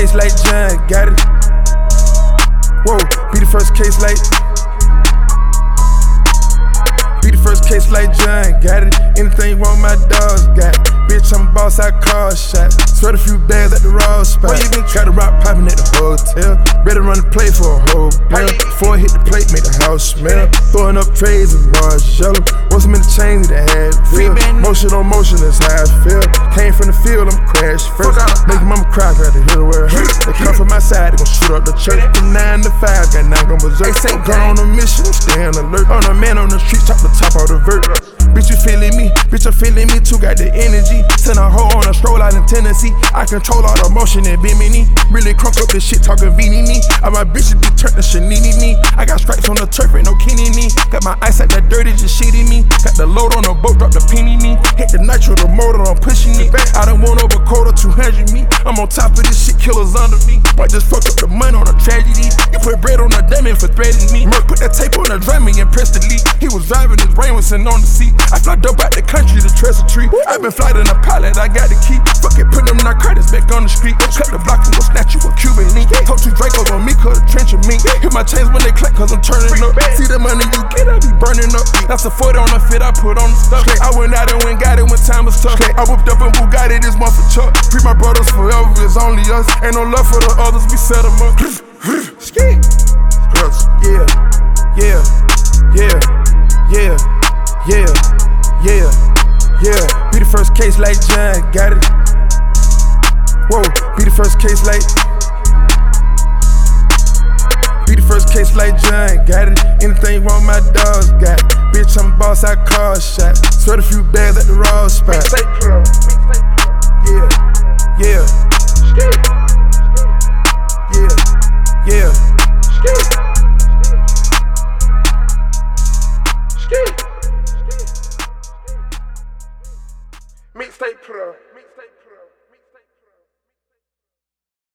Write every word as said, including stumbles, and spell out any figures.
case like John, got it. Whoa, be the first case like. Be the first case like John, got it. Anything wrong, my dogs got it. Bitch, I'm a boss, I call shots. Sweat a few bags at the raw spot. Got the rock poppin' at the hotel. Better run the play for a whole bill. Before I hit the plate, make the house smell. Throwing up trays of Margiela. Want some in the chains that had feel. Motion on motion, that's how I feel. Came from the field, I'm crash first. Make mama cry, got to hear where it hurts. They come from my side, they gon' shoot up the church. From nine to five, got nine gon' berserk. Gone on a mission, stay on alert. On a man on the street, top the top of the vert. Bitch, you feeling me? Bitch, I'm feeling me too. Got the energy. Send a hoe on a stroll out in Tennessee. I control all the motion and bimini. Really crunk up this shit talking beanie. All my bitches be turned to shanini. I got stripes on the turf, ain't no kenny knee. Got my ice like that dirty, just shitting me. Got the load on the boat, drop the penny knee. Hit the nitro, the motor, I'm pushing it. I done won over quarter, two hundred me. I'm on top of this shit, killers under me. Might just fuck up the money on a tragedy. You put bread on a diamond for threatening me. Merc put that tape on the drum and pressed the lead. He was driving, his brain was sitting on the seat. I fly dope out the country to trust a tree. I been flying a pilot, I got the key. Fuck it, put them narcotics back on the street. Cut the block and go snatch you a Cuban link. Told two Dracos on me, cause the trench of me. Hit my chains when they clap, cause I'm turning up. See the money you get, I be burning up. That's a forty on the fit, I put on the stuff. I went out and went got it when time was tough. I whipped up in Bugatti, this month for Chuck. Free my brothers forever, it's only us. Ain't no love for the others, we set them up. Ski. Yeah, yeah, yeah, yeah, yeah, yeah, yeah. Be the first case like John, got it. Whoa, be the first case like. Be the first case like John, got it. Anything wrong, my dogs got it. Bitch, I'm a boss, I call shots. Sweat a few bags at the raw spot.